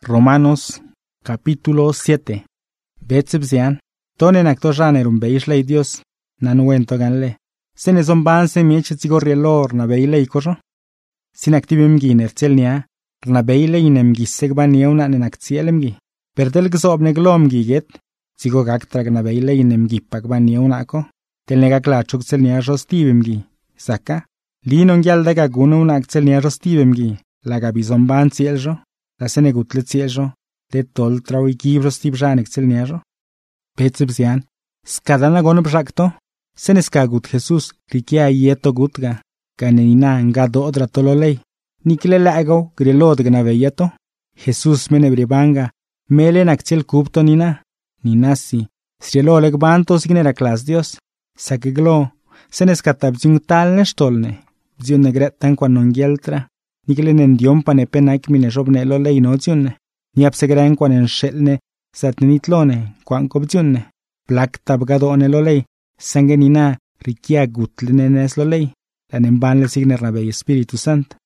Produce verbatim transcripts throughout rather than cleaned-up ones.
Romanos capítulo siete. Betsibzian, tonen actoranerum beishlei Dios, nanuento ganle. Sene zomban se miech zigorrielor na beile ikoro. Sin activim giner celnia, na beile inem gisegban yeuna nenakcielem gi. Perdel gsob neglom giget, zigo gaktrag na beile inem gipagban yeuna ko. Tel negaklachuk celnia rostivim gi. Saka, linon gyaldega gunun akcelnia rostivim gi. Laga bizomban cieljo. La senegut le cieljo, le tol trau ikibros tibjanek celniajo. Betsibzian, skadana gono brakto, seneskagut Jesus, rikia yeto gutga, kanenina ngado odra tololei, nikle lago, grelod gnaveyeto, Jesus menebribanga, melen akcel kupto nina, ninasi, srielo legbanto signera klas Dios, sakeglo, seneskatabziun tal nestolne, bzion negretan kwa nongieltra, nikle nendion pane penak mine robne lole inozione, ni apsegren quan en shelne satnitlone, quan cobzione, plak tabgadone lolei, sangenina rikia gutlenenes lolei, la nemban le signer nabei Espíritu Sant.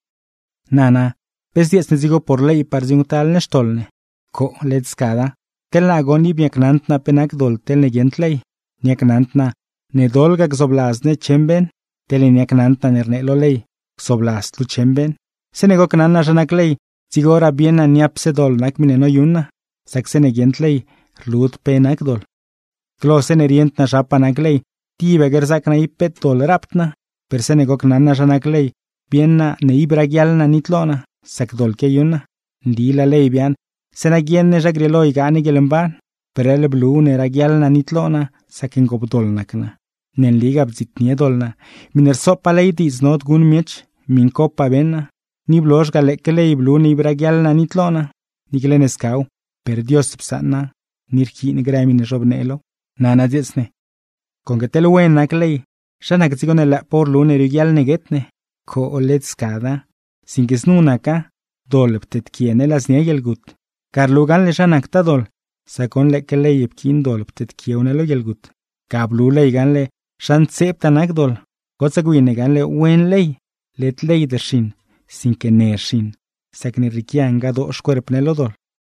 Nana, pes diez nezigo por lei parziun tal nestolne, ko letskada, tel na agoni biaknantna penak dol tel negentlei, niaknantna ne dolga gzoblazne chemben, tel niaknantna nerne lolei, gzoblaz lu chemben, Senego knanna janaklei, zigora biena niapse dol nakmine no yunna, saksene gentlei, rlut penak dol. Glo senerient na japanaklei, tibe gerzakna ipet dol raptna, per senego knanna janaklei, bienna ne ibragialna nitlona, sak dol ke yunna, lila leibian, senagienne jagriloi gani gelemban, per el blu ne ragialna nitlona, saken gop dolnakna. Nen ligab zitnie dolna, miner sopa leiti znot gun miech, min copa benna, ni blosh galekele i blu ni bragial na nitlona, ni glen escau, per Dios psana, nirki ni gremi ne jobnelo, nana dietsne. Con que te lo wen naklei, shanak zigone la por lune rigial negetne, ko olet skada, sin que snuna ka, dolptet kiene las niegel gut. Karlugan le shanak tadol, sakon lekele yepkin dolptet kieunelo yelgut. Kablu leigan le shan septanak dol, gotsaguine gan le wen lei, let lei dershin. Sin que nershin, sakni rikianga do shkuerpnelo dol.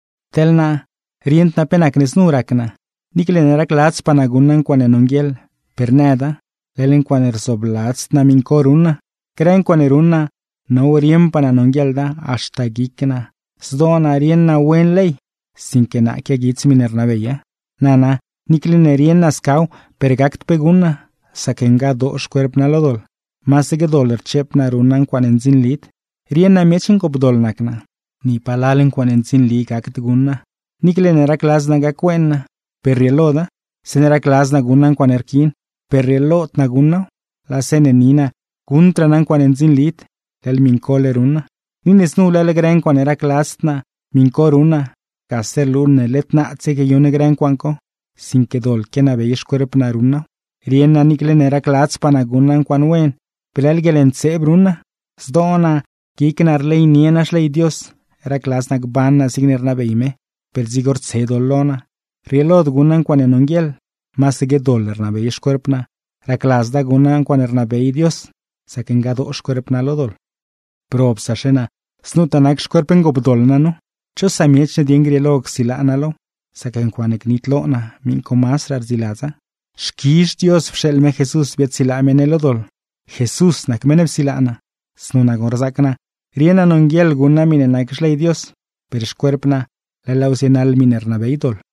Telna, rientna penak nesnurakna, nikle neraklats panagunan kwane nongiel, per nada, lelen kwane rsoblats na minkoruna, kren kwane runa, no riem pananongielda hasta gikna, sdona rienna wen lei, sin que na que gits minerna veia. Nana, nikle nerienna skau, per gakt peguna, sakenga do shkuerpnelo dol. Masege doler chepna runan kwane nzin lit, Rienna mechin kopdolnakna, ni palalen quan enzin li kaktgunna, nikle nera klasna gakwenna, perrieloda, senera klasna gunnan quan erkin, perrielot na gunna, la senenina, guntranan quan enzin lit, lel minkolerunna, nines nu lele gren quan era klasna, minkorunna, kaser lurne letna atzege yune gren quanko, sin que dol kena beish kuerpna runna, rienna nikle nera klatspa gunnan quan wen, pelel gelentse brunna, sdona, Kiknar lei nienas lei Dios, era klasnak banna signerna beime, per zigor tse dollona. Rielod gunan quan enongiel, masege dollerna beish korpna, ra klasda gunan quan erna bei Dios, sakengado oshkorpna lodol. Prob sashena, snutanak shkorpen gobdolna no, cho samiechne diengrielog silanalo, saken quan eknitlona, minko masrar zilaza. Shkish Dios vshelme Jesus viet silamene lodol, Jesus nakmenev silana. Snuna gorzakna, riena nongiel guna mine nakishlei Dios, per shkuerpna, la lausenal minerna beidol.